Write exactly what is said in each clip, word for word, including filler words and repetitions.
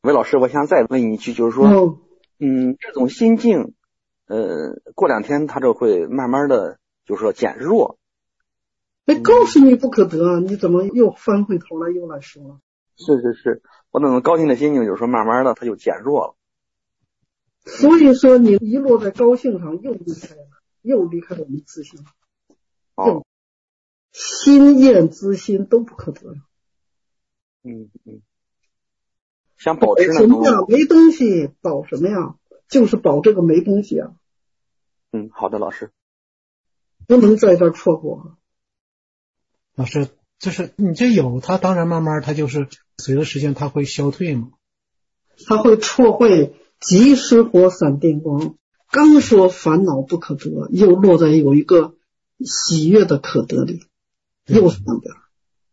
韦老师，我想再问一句，就是说， 哦， 嗯，这种心境，呃，过两天它就会慢慢的，就是说减弱。 那告诉你不可得，你怎么又翻回头来又来说了？ 是是是，我那种高兴的心情，就是说慢慢的它就减弱了。 所以说你一落在高兴上，又离开了，又离开了我们自信， 哦又，心厌之心都不可得。 嗯嗯，想保持那什么呀？ 种， 没东西保什么呀？就是保这个没东西啊， 嗯，好的，老师。 不能在这儿错过。 老师，就是你这有它，当然慢慢它就是随着时间它会消退嘛。 他会错会即时火闪电光，刚说烦恼不可得，又落在有一个喜悦的可得里，又是两边。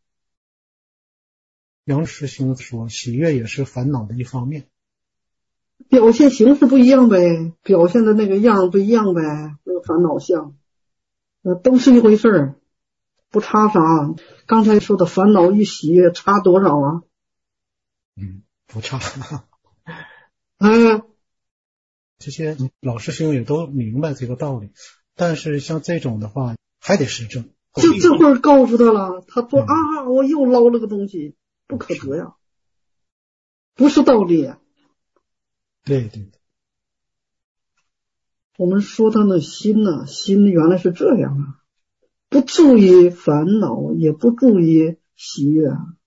杨师兄说，喜悦也是烦恼的一方面。 表现形式不一样呗，表现的那个样不一样呗，那个烦恼相，呃，都是一回事儿，不差啥。刚才说的烦恼与喜悦差多少啊？ 嗯，不差。 哎， 这些老师兄也都明白这个道理，但是像这种的话，还得实证。 就这会儿告诉他了，他说、 嗯、 啊，我又捞了个东西，不可得呀，不是道理。 对对对， 我们说他的心呢、啊，心原来是这样啊，不注意烦恼，也不注意喜悦啊，